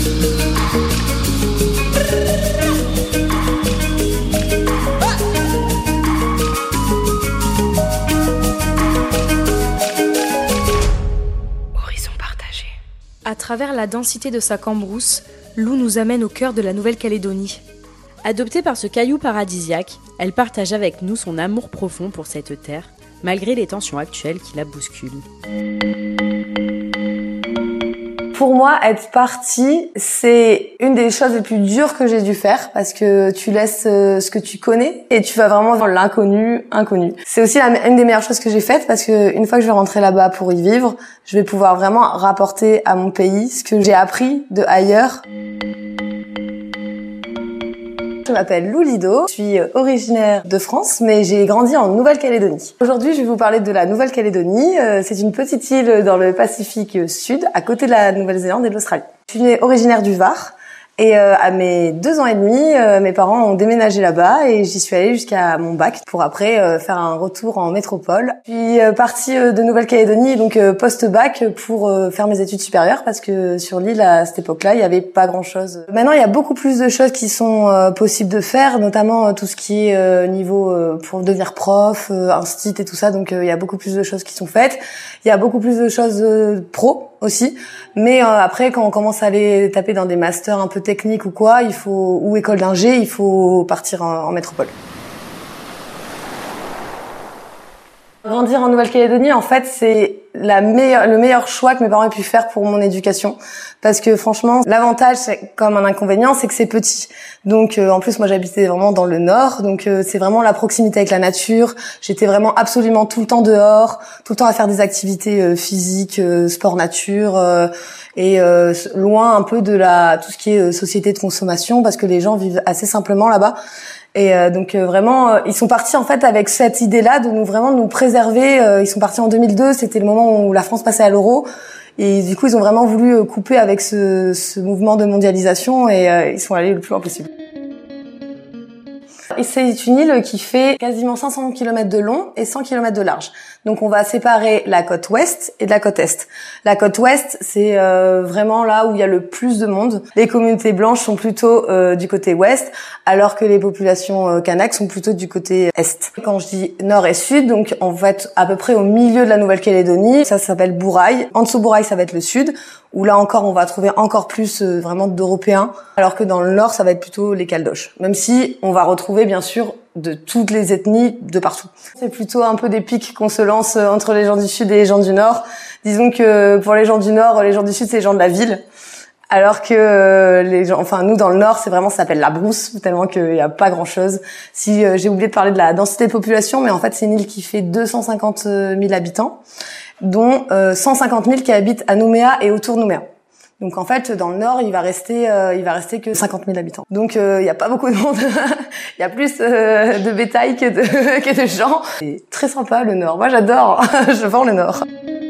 À travers la densité de sa cambrousse, Lou nous amène au cœur de la Nouvelle-Calédonie. Adoptée par ce caillou paradisiaque, elle partage avec nous son amour profond pour cette terre, malgré les tensions actuelles qui la bousculent. Pour moi, être partie, c'est une des choses les plus dures que j'ai dû faire parce que tu laisses ce que tu connais et tu vas vraiment vers l'inconnu, inconnu. C'est aussi une des meilleures choses que j'ai faites parce que une fois que je vais rentrer là-bas pour y vivre, je vais pouvoir vraiment rapporter à mon pays ce que j'ai appris de ailleurs. Je m'appelle Lou Lido, je suis originaire de France, mais j'ai grandi en Nouvelle-Calédonie. Aujourd'hui, je vais vous parler de la Nouvelle-Calédonie. C'est une petite île dans le Pacifique Sud, à côté de la Nouvelle-Zélande et de l'Australie. Je suis originaire du Var. Et à mes 2 ans et demi, mes parents ont déménagé là-bas et j'y suis allée jusqu'à mon bac pour après faire un retour en métropole. Je suis partie de Nouvelle-Calédonie, donc post-bac, pour faire mes études supérieures parce que sur l'île, à cette époque-là, il n'y avait pas grand-chose. Maintenant, il y a beaucoup plus de choses qui sont possibles de faire, notamment tout ce qui est niveau pour devenir prof, instit et tout ça. Donc, il y a beaucoup plus de choses qui sont faites. Il y a beaucoup plus de choses pro aussi, mais après quand on commence à aller taper dans des masters un peu techniques ou quoi, ou école d'ingé, il faut partir en métropole. Grandir en Nouvelle-Calédonie, en fait, c'est le meilleur choix que mes parents aient pu faire pour mon éducation. Parce que franchement, l'avantage, comme un inconvénient, c'est que c'est petit. Donc, en plus, moi, j'habitais vraiment dans le nord. Donc, c'est vraiment la proximité avec la nature. J'étais vraiment absolument tout le temps dehors, tout le temps à faire des activités physiques, sport nature, et loin un peu de tout ce qui est société de consommation, parce que les gens vivent assez simplement là-bas. Et donc vraiment, ils sont partis en fait avec cette idée-là de nous préserver. Ils sont partis en 2002, c'était le moment où la France passait à l'euro. Et du coup, ils ont vraiment voulu couper avec ce mouvement de mondialisation et ils sont allés le plus loin possible. Et c'est une île qui fait quasiment 500 km de long et 100 km de large. Donc on va séparer la côte ouest et de la côte est. La côte ouest, c'est vraiment là où il y a le plus de monde. Les communautés blanches sont plutôt du côté ouest, alors que les populations kanaks sont plutôt du côté est. Quand je dis nord et sud, donc on va être à peu près au milieu de la Nouvelle-Calédonie. Ça s'appelle Bourail. En dessous Bourail, ça va être le sud, où là encore on va trouver encore plus vraiment d'Européens, alors que dans le nord, ça va être plutôt les Caldoches. Même si on va retrouver bien sûr de toutes les ethnies de partout. C'est plutôt un peu des pics qu'on se lance entre les gens du sud et les gens du nord. Disons que pour les gens du nord, les gens du sud, c'est les gens de la ville. Alors que nous dans le nord, c'est vraiment, ça s'appelle la brousse, tellement qu'il y a pas grand chose. Si j'ai oublié de parler de la densité de population, mais en fait c'est une île qui fait 250 000 habitants, dont 150 000 qui habitent à Nouméa et autour de Nouméa. Donc en fait, dans le nord, il va rester que 50 000 habitants. Donc il y a pas beaucoup de monde. Il y a plus de bétail que de gens. C'est très sympa le nord. Moi j'adore. Je vends le nord.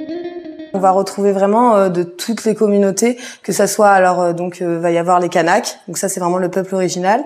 On va retrouver vraiment de toutes les communautés, que ça soit va y avoir les Kanaks. Donc ça c'est vraiment le peuple original.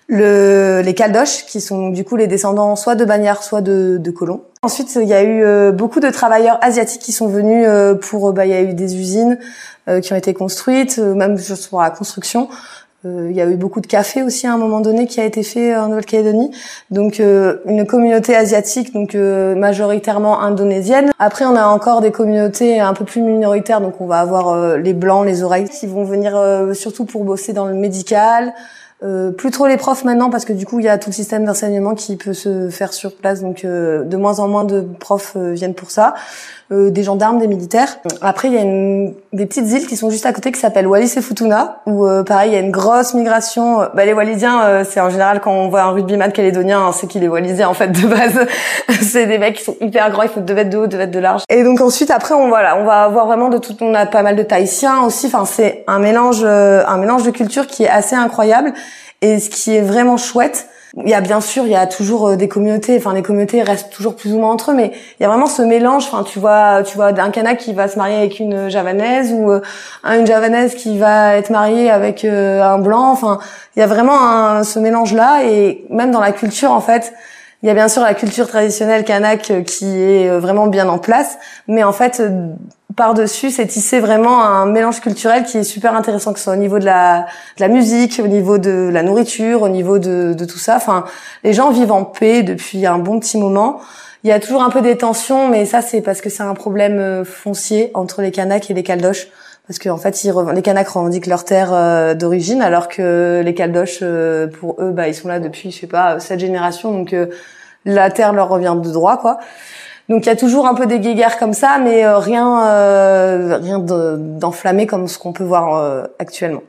Les Caldoches, qui sont du coup les descendants soit de bagnards, soit de colons. Ensuite, il y a eu beaucoup de travailleurs asiatiques qui sont venus il y a eu des usines qui ont été construites, même pour la construction. Il y a eu beaucoup de cafés aussi à un moment donné qui a été fait en Nouvelle-Calédonie. Donc une communauté asiatique, donc majoritairement indonésienne. Après, on a encore des communautés un peu plus minoritaires, donc on va avoir les blancs, les oreilles, qui vont venir surtout pour bosser dans le médical. Plus trop les profs maintenant parce que du coup il y a tout le système d'enseignement qui peut se faire sur place, donc de moins en moins de profs viennent pour ça. Des gendarmes, des militaires. Après il y a des petites îles qui sont juste à côté qui s'appellent Wallis et Futuna où pareil il y a une grosse migration. Les Wallisiens c'est en général quand on voit un rugbyman calédonien, c'est qu'il est wallisien en fait de base. C'est des mecs qui sont hyper grands, il faut 2 mètres de haut, 2 mètres de large. Et donc ensuite après on va avoir vraiment de tout. On a pas mal de Tahitiens aussi. Enfin c'est un mélange de cultures qui est assez incroyable. Et ce qui est vraiment chouette, il y a toujours des communautés, enfin les communautés restent toujours plus ou moins entre eux, mais il y a vraiment ce mélange. Enfin tu vois un Kanak qui va se marier avec une Javanaise ou une Javanaise qui va être mariée avec un blanc. Enfin il y a vraiment ce mélange là, et même dans la culture en fait. Il y a bien sûr la culture traditionnelle kanak qui est vraiment bien en place, mais en fait par-dessus, c'est tissé vraiment un mélange culturel qui est super intéressant, que ce soit au niveau de la musique, au niveau de la nourriture, au niveau de tout ça. Enfin, les gens vivent en paix depuis un bon petit moment. Il y a toujours un peu des tensions, mais ça, c'est parce que c'est un problème foncier entre les Kanaks et les Caldoches. Parce que en fait, les Kanaks revendiquent leur terre d'origine, alors que les Caldoches, pour eux, ils sont là depuis, 7 générations, donc la terre leur revient de droit, quoi. Donc il y a toujours un peu des guéguerres comme ça, mais rien d'enflammé comme ce qu'on peut voir actuellement.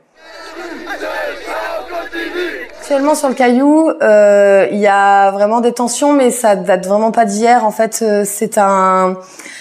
Actuellement sur le Caillou, il y a vraiment des tensions, mais ça date vraiment pas d'hier. En fait, c'est un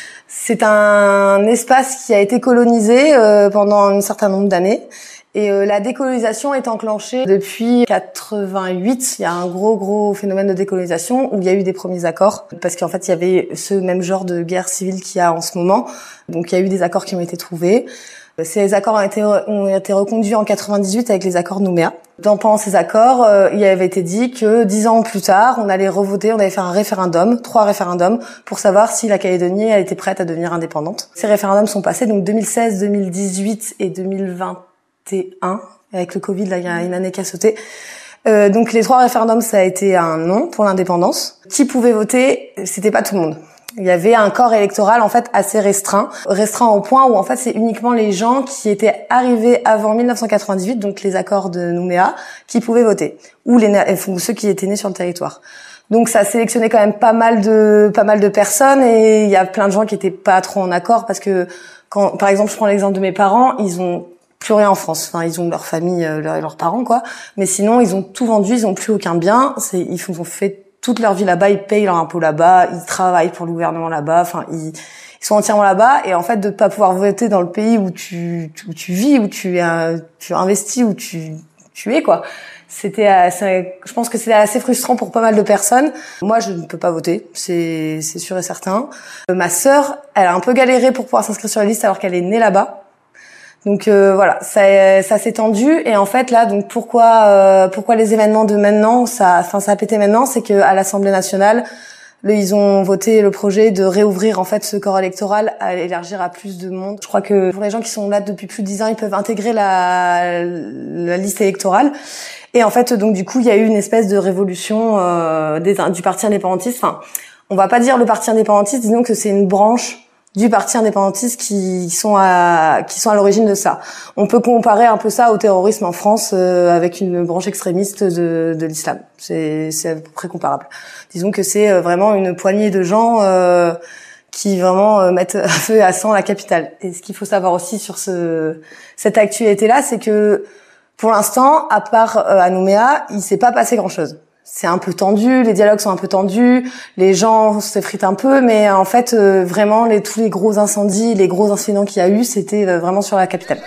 espace qui a été colonisé pendant un certain nombre d'années. Et la décolonisation est enclenchée depuis 88. Il y a un gros phénomène de décolonisation où il y a eu des premiers accords, parce qu'en fait il y avait ce même genre de guerre civile qu'il y a en ce moment. Donc il y a eu des accords qui ont été trouvés. Ces accords ont été reconduits en 98 avec les accords de Nouméa. Pendant ces accords, il avait été dit que 10 ans plus tard, on allait revoter, on allait faire un référendum, 3 référendums, pour savoir si la Calédonie était prête à devenir indépendante. Ces référendums sont passés, donc 2016, 2018 et 2021. Avec le Covid, là, il y a une année qui a sauté. Donc les 3 référendums, ça a été un non pour l'indépendance. Qui pouvait voter? C'était pas tout le monde. Il y avait un corps électoral en fait assez restreint au point où en fait c'est uniquement les gens qui étaient arrivés avant 1998, donc les accords de Nouméa, qui pouvaient voter, ou ceux qui étaient nés sur le territoire. Donc ça a sélectionné quand même pas mal de personnes, et il y a plein de gens qui étaient pas trop en accord, parce que quand, par exemple, je prends l'exemple de mes parents, ils ont plus rien en France. Enfin, ils ont leur famille, leurs parents, quoi. Mais sinon, ils ont tout vendu, ils ont plus aucun bien. Ils ont fait toute leur vie là-bas, ils payent leur impôt là-bas, ils travaillent pour le gouvernement là-bas. Enfin, ils sont entièrement là-bas. Et en fait, de pas pouvoir voter dans le pays où tu vis, où tu investis, où tu es, quoi. Je pense que c'était assez frustrant pour pas mal de personnes. Moi, je ne peux pas voter, c'est sûr et certain. Ma sœur, elle a un peu galéré pour pouvoir s'inscrire sur la liste alors qu'elle est née là-bas. Donc voilà, ça s'est tendu, et en fait là, donc pourquoi les événements de maintenant, ça a pété maintenant, c'est que à l'Assemblée nationale, ils ont voté le projet de réouvrir en fait ce corps électoral, à élargir à plus de monde. Je crois que pour les gens qui sont là depuis plus de 10 ans, ils peuvent intégrer la liste électorale. Et en fait, donc du coup, il y a eu une espèce de révolution du parti indépendantiste. Enfin, on va pas dire le parti indépendantiste, disons que c'est une branche du parti indépendantiste qui sont à l'origine de ça. On peut comparer un peu ça au terrorisme en France avec une branche extrémiste de l'islam. C'est à peu près comparable. Disons que c'est vraiment une poignée de gens qui vraiment mettent à feu et à sang la capitale. Et ce qu'il faut savoir aussi sur cette actualité-là, c'est que pour l'instant, à part à Nouméa, il s'est pas passé grand-chose. C'est un peu tendu, les dialogues sont un peu tendus, les gens s'effritent un peu, mais en fait, vraiment, tous les gros incendies, les gros incidents qu'il y a eu, c'était vraiment sur la capitale.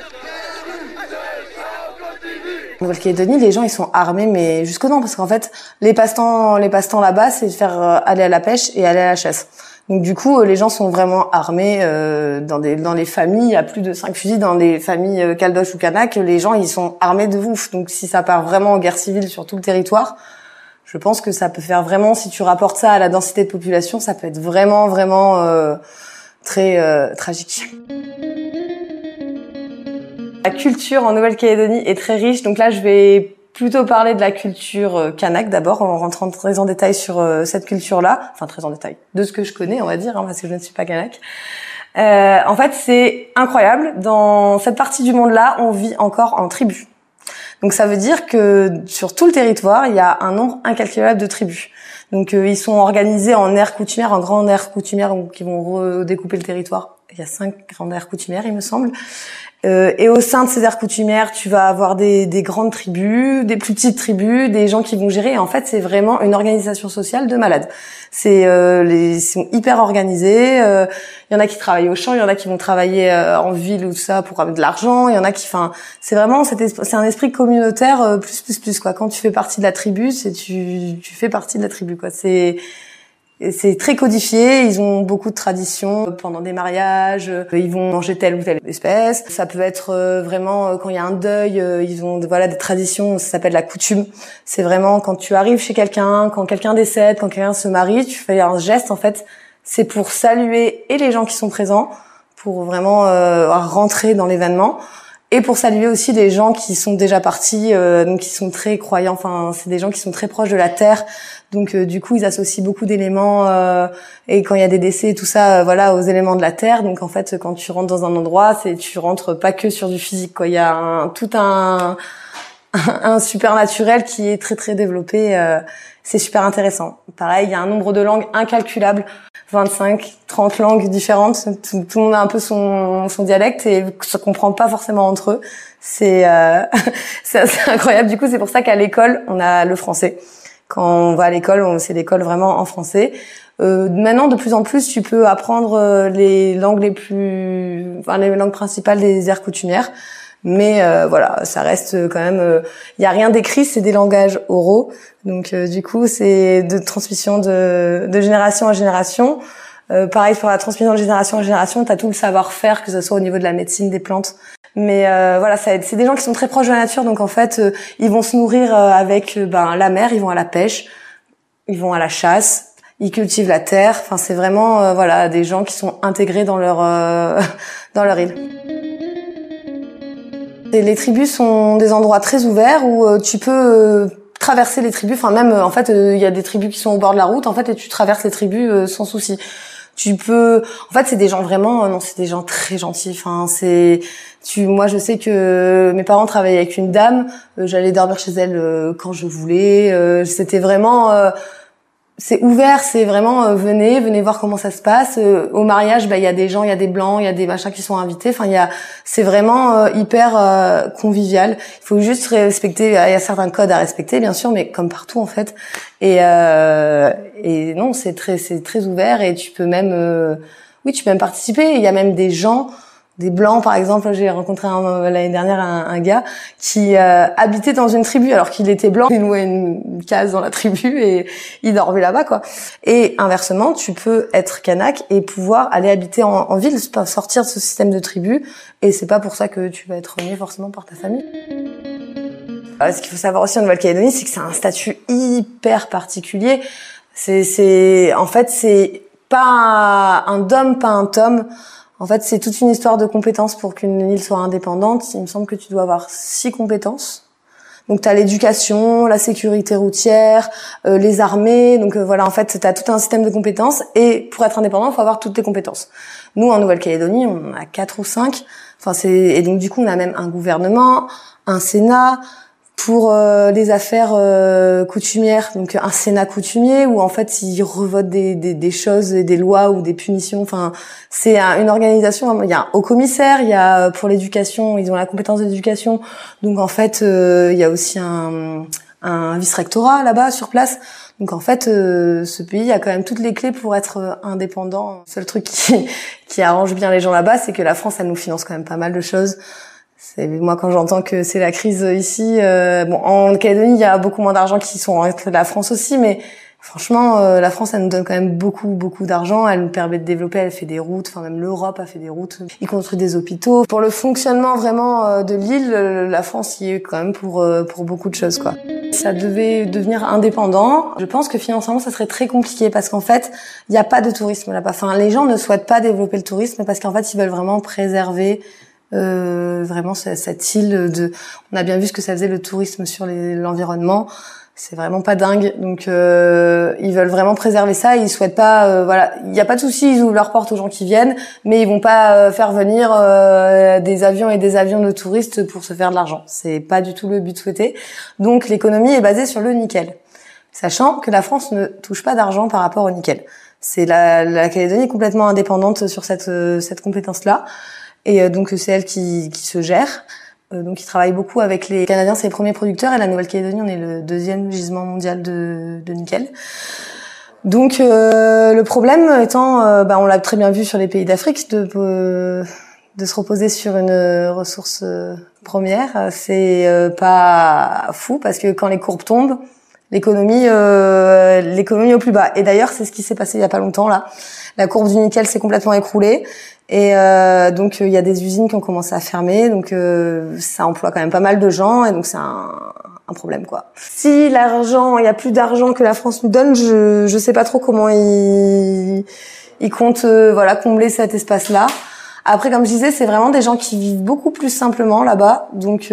En Nouvelle-Calédonie, les gens, ils sont armés, mais jusqu'aux dents, parce qu'en fait, les passe-temps là-bas, c'est de faire aller à la pêche et aller à la chasse. Donc du coup, les gens sont vraiment armés dans les familles. Il y a plus de 5 fusils dans les familles Caldoche ou Kanak. Les gens, ils sont armés de ouf. Donc si ça part vraiment en guerre civile sur tout le territoire, je pense que ça peut faire vraiment, si tu rapportes ça à la densité de population, ça peut être vraiment très tragique. La culture en Nouvelle-Calédonie est très riche. Donc là, je vais plutôt parler de la culture kanak d'abord, en rentrant très en détail sur cette culture-là, enfin très en détail, de ce que je connais, on va dire, parce que je ne suis pas kanak. En fait, c'est incroyable. Dans cette partie du monde-là, on vit encore en tribus. Donc ça veut dire que sur tout le territoire, il y a un nombre incalculable de tribus. Donc ils sont organisés en aires coutumières, en grandes aires coutumières qui vont redécouper le territoire. Il y a 5 grandes aires coutumières, il me semble. Et au sein de ces aires coutumières, tu vas avoir des grandes tribus, des plus petites tribus, des gens qui vont gérer. Et en fait, c'est vraiment une organisation sociale de malades. Ils sont hyper organisés. Il y en a qui travaillent au champ, il y en a qui vont travailler en ville ou tout ça pour avoir de l'argent. Il y en a c'est vraiment c'est un esprit communautaire plus quoi. Quand tu fais partie de la tribu, tu fais partie de la tribu quoi. C'est très codifié, ils ont beaucoup de traditions pendant des mariages, ils vont manger telle ou telle espèce. Ça peut être vraiment quand il y a un deuil, ils ont des traditions, ça s'appelle la coutume. C'est vraiment quand tu arrives chez quelqu'un, quand quelqu'un décède, quand quelqu'un se marie, tu fais un geste en fait, c'est pour saluer et les gens qui sont présents, pour vraiment rentrer dans l'événement. Et pour saluer aussi des gens qui sont déjà partis, donc qui sont très croyants. Enfin, c'est des gens qui sont très proches de la terre. Donc, du coup, ils associent beaucoup d'éléments. Et quand il y a des décès et tout ça, voilà, aux éléments de la terre. Donc, en fait, quand tu rentres dans un endroit, tu rentres pas que sur du physique, quoi. Il y a tout un super naturel qui est très très développé. C'est super intéressant. Pareil, il y a un nombre de langues incalculable. 25, 30 langues différentes. Tout le monde a un peu son dialecte et se comprend pas forcément entre eux. C'est assez incroyable. Du coup, c'est pour ça qu'à l'école, on a le français. Quand on va à l'école, c'est l'école vraiment en français. Maintenant, de plus en plus, tu peux apprendre les langues les langues principales des aires coutumières. Mais voilà, ça reste quand même. Il y a rien d'écrit, c'est des langages oraux. Donc du coup, c'est de transmission de génération en génération. Pareil pour la transmission de génération en génération, t'as tout le savoir-faire, que ce soit au niveau de la médecine des plantes. Mais voilà, c'est des gens qui sont très proches de la nature, donc en fait, ils vont se nourrir avec la mer, ils vont à la pêche, ils vont à la chasse, ils cultivent la terre. Enfin, c'est vraiment voilà des gens qui sont intégrés dans leur dans leur île. Et les tribus sont des endroits très ouverts où tu peux traverser les tribus. Enfin même en fait il y a des tribus qui sont au bord de la route en fait et tu traverses les tribus sans souci. Tu peux en fait c'est des gens vraiment non c'est des gens très gentils. Enfin moi je sais que mes parents travaillaient avec une dame, j'allais dormir chez elle quand je voulais, c'était vraiment c'est ouvert, c'est vraiment venez voir comment ça se passe. Au mariage, il y a des gens, il y a des blancs, il y a des machins qui sont invités. Enfin, c'est vraiment hyper convivial. Il faut juste respecter. Il y a certains codes à respecter, bien sûr, mais comme partout en fait. Et non, c'est très ouvert et tu peux même, oui, tu peux même participer. Il y a même des gens. Des blancs, par exemple, j'ai rencontré l'année dernière un gars qui habitait dans une tribu alors qu'il était blanc. Il louait une case dans la tribu et il dormait là-bas, quoi. Et inversement, tu peux être kanak et pouvoir aller habiter en ville, sortir de ce système de tribu. Et c'est pas pour ça que tu vas être renié forcément par ta famille. Ce qu'il faut savoir aussi en Nouvelle-Calédonie, c'est que c'est un statut hyper particulier. En fait, c'est pas un dom, pas un tom. En fait, c'est toute une histoire de compétences pour qu'une île soit indépendante. Il me semble que tu dois avoir 6 compétences. Donc, tu as l'éducation, la sécurité routière, les armées. Donc, voilà, en fait, tu as tout un système de compétences. Et pour être indépendant, il faut avoir toutes les compétences. Nous, en Nouvelle-Calédonie, on en a 4 ou 5. Et donc, du coup, on a même un gouvernement, un Sénat. Pour les affaires coutumières, donc un Sénat coutumier où en fait ils revotent des choses, des lois ou des punitions. Enfin, c'est une organisation. Il y a un haut commissaire, il y a pour l'éducation, ils ont la compétence de l'éducation. Donc en fait, il y a aussi un vice-rectorat là-bas sur place. Donc en fait, ce pays a quand même toutes les clés pour être indépendant. Le seul truc qui arrange bien les gens là-bas, c'est que la France, elle nous finance quand même pas mal de choses. Moi, quand j'entends que c'est la crise ici, en Calédonie, il y a beaucoup moins d'argent qui sont avec la France aussi, mais franchement, la France, elle nous donne quand même beaucoup d'argent. Elle nous permet de développer, elle fait des routes, enfin même l'Europe a fait des routes. Ils construisent des hôpitaux. Pour le fonctionnement vraiment de l'île, la France y est quand même pour beaucoup de choses, quoi. Ça devait devenir indépendant. Je pense que financièrement, ça serait très compliqué parce qu'en fait, il n'y a pas de tourisme là-bas. Enfin, les gens ne souhaitent pas développer le tourisme parce qu'en fait, ils veulent vraiment préserver vraiment cette île on a bien vu ce que ça faisait le tourisme sur l'environnement, c'est vraiment pas dingue, donc ils veulent vraiment préserver ça, ils souhaitent pas voilà, il y a pas de souci, ils ouvrent leurs portes aux gens qui viennent, mais ils vont pas faire venir des avions et des avions de touristes pour se faire de l'argent, c'est pas du tout le but souhaité. Donc l'économie est basée sur le nickel, sachant que la France ne touche pas d'argent par rapport au nickel. C'est la Calédonie est complètement indépendante sur cette compétence-là. Et donc c'est elle qui se gère. Donc ils travaillent beaucoup avec les Canadiens, c'est les premiers producteurs, et la Nouvelle-Calédonie, on est le 2e gisement mondial de nickel. Donc le problème étant, on l'a très bien vu sur les pays d'Afrique, de se reposer sur une ressource première, c'est pas fou parce que quand les courbes tombent, l'économie au plus bas. Et d'ailleurs, c'est ce qui s'est passé il y a pas longtemps là. La courbe du nickel s'est complètement écroulée. Et donc il y a des usines qui ont commencé à fermer, donc ça emploie quand même pas mal de gens et donc c'est un problème, quoi. Si il y a plus d'argent que la France nous donne, je sais pas trop comment ils comptent combler cet espace-là. Après, comme je disais, c'est vraiment des gens qui vivent beaucoup plus simplement là-bas. Donc,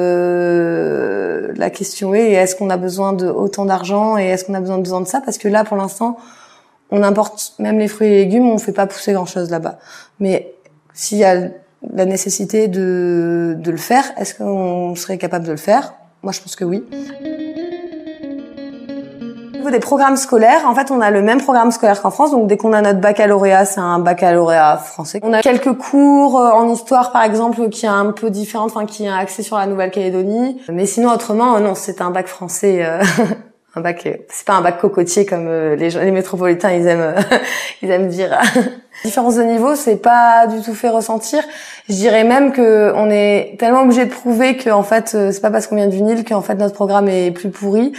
la question est, est-ce qu'on a besoin de autant d'argent et est-ce qu'on a besoin de ça? Parce que là, pour l'instant, on importe même les fruits et légumes, on fait pas pousser grand-chose là-bas. Mais s'il y a la nécessité de le faire, est-ce qu'on serait capable de le faire? Moi, je pense que oui. Au niveau des programmes scolaires, en fait, on a le même programme scolaire qu'en France. Donc, dès qu'on a notre baccalauréat, c'est un baccalauréat français. On a quelques cours en histoire, par exemple, qui est un peu différent, enfin, qui est axé sur la Nouvelle-Calédonie. Mais sinon, autrement, non, c'est un bac français. Un bac, c'est pas un bac cocotier comme les métropolitains ils aiment dire. Différence de niveau, c'est pas du tout fait ressentir. Je dirais même que on est tellement obligé de prouver que en fait c'est pas parce qu'on vient d'une île qu'en fait notre programme est plus pourri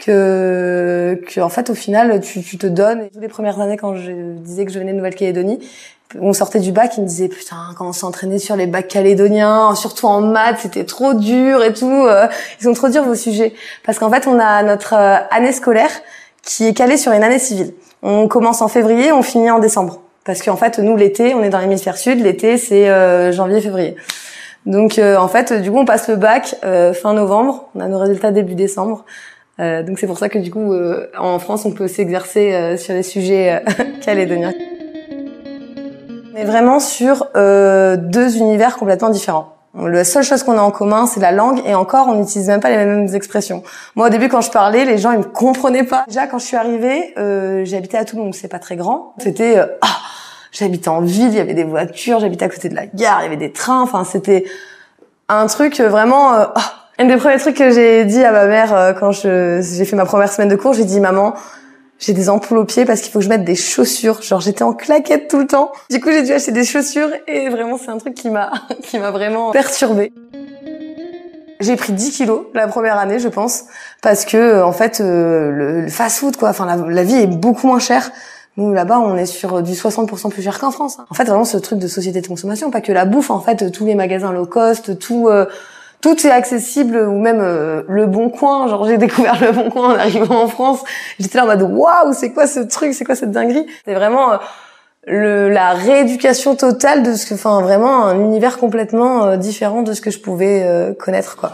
que en fait au final tu te donnes. Et toutes les premières années quand je disais que je venais de Nouvelle-Calédonie, on sortait du bac, ils me disaient putain quand on s'entraînait sur les bacs calédoniens, surtout en maths, c'était trop dur et tout. Ils sont trop durs vos sujets parce qu'en fait on a notre année scolaire qui est calée sur une année civile. On commence en février, on finit en décembre parce qu'en fait nous l'été, on est dans l'hémisphère sud, l'été c'est janvier-février. Donc en fait du coup on passe le bac fin novembre, on a nos résultats début décembre. Donc c'est pour ça que du coup en France on peut s'exercer sur les sujets calédoniens. On est vraiment sur deux univers complètement différents. La seule chose qu'on a en commun, c'est la langue, et encore, on n'utilise même pas les mêmes expressions. Moi, au début, quand je parlais, les gens, ils me comprenaient pas. Déjà, quand je suis arrivée, j'habitais à Toulon, donc c'est pas très grand. C'était, j'habitais en ville, il y avait des voitures, j'habitais à côté de la gare, il y avait des trains, enfin, c'était un truc vraiment, un des premiers trucs que j'ai dit à ma mère quand j'ai fait ma première semaine de cours, j'ai dit, maman, j'ai des ampoules aux pieds parce qu'il faut que je mette des chaussures. Genre, j'étais en claquettes tout le temps. Du coup, j'ai dû acheter des chaussures et vraiment, c'est un truc qui m'a vraiment perturbée. J'ai pris 10 kilos la première année, je pense, parce que, en fait, le fast-food, quoi. Enfin, la vie est beaucoup moins chère. Nous, là-bas, on est sur du 60% plus cher qu'en France. En fait, vraiment, ce truc de société de consommation, pas que la bouffe, en fait, tous les magasins low cost, tout est accessible, ou même Le Bon Coin. Genre, j'ai découvert Le Bon Coin en arrivant en France. J'étais là en mode waouh, c'est quoi ce truc, c'est quoi cette dinguerie. C'est vraiment la rééducation totale de vraiment un univers complètement différent de ce que je pouvais connaître, quoi.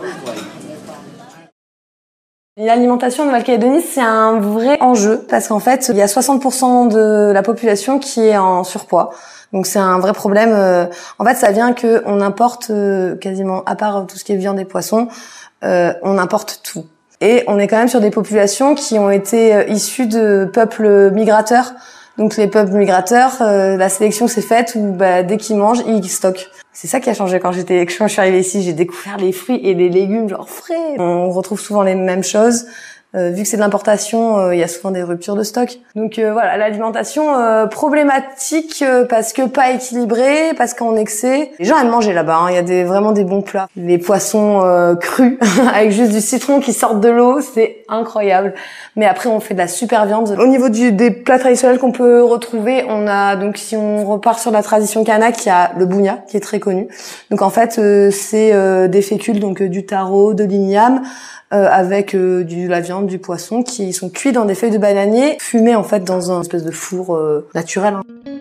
L'alimentation en Nouvelle-Calédonie, c'est un vrai enjeu parce qu'en fait, il y a 60% de la population qui est en surpoids. Donc c'est un vrai problème. En fait, ça vient que on importe quasiment, à part tout ce qui est viande et poisson, on importe tout. Et on est quand même sur des populations qui ont été issues de peuples migrateurs. Donc les peuples migrateurs, la sélection s'est faite où dès qu'ils mangent, ils stockent. C'est ça qui a changé quand je suis arrivée ici. J'ai découvert les fruits et les légumes genre frais. On retrouve souvent les mêmes choses. Vu que c'est de l'importation, il y a souvent des ruptures de stock. Donc voilà, l'alimentation problématique parce que pas équilibrée, parce qu'en excès. Les gens aiment manger là-bas, hein. Il y a vraiment des bons plats. Les poissons crus avec juste du citron qui sortent de l'eau, c'est incroyable. Mais après, on fait de la super viande. Au niveau des plats traditionnels qu'on peut retrouver, on a donc si on repart sur la tradition kanak, il y a le bougna qui est très connu. Donc en fait, c'est des fécules, donc du taro, de l'igname. Avec de la viande, du poisson qui sont cuits dans des feuilles de bananier, fumés en fait dans un espèce de four naturel. Hein.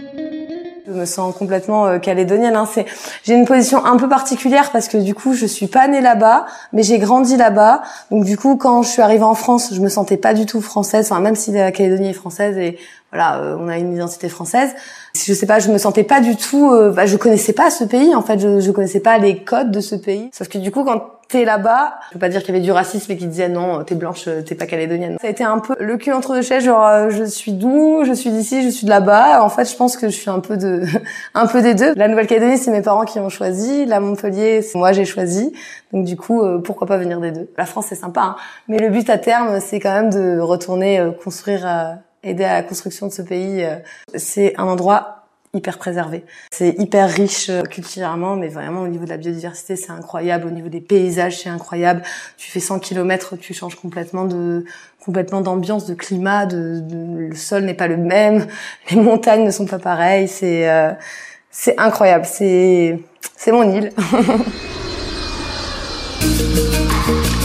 Je me sens complètement calédonienne. Hein. J'ai une position un peu particulière parce que du coup je suis pas née là-bas, mais j'ai grandi là-bas. Donc du coup quand je suis arrivée en France, je me sentais pas du tout française. Enfin même si la Calédonie est française et voilà, on a une identité française. Je sais pas, je me sentais pas du tout. Je connaissais pas ce pays en fait. Je connaissais pas les codes de ce pays. Sauf que du coup quand t'es là-bas, je peux pas dire qu'il y avait du racisme et qu'ils disaient non, t'es blanche, t'es pas calédonienne. Ça a été un peu le cul entre deux chaises, genre je suis d'où, je suis d'ici, je suis de là-bas. En fait, je pense que je suis un peu des deux. La Nouvelle-Calédonie, c'est mes parents qui ont choisi. La Montpellier, c'est moi j'ai choisi. Donc du coup, pourquoi pas venir des deux. La France, c'est sympa, hein. Mais le but à terme, c'est quand même de retourner construire, aider à la construction de ce pays. C'est un endroit hyper préservé. C'est hyper riche culturellement, mais vraiment au niveau de la biodiversité, c'est incroyable. Au niveau des paysages, c'est incroyable. Tu fais 100 km, tu changes complètement d'ambiance, de climat, le sol n'est pas le même, les montagnes ne sont pas pareilles. C'est incroyable. C'est mon île.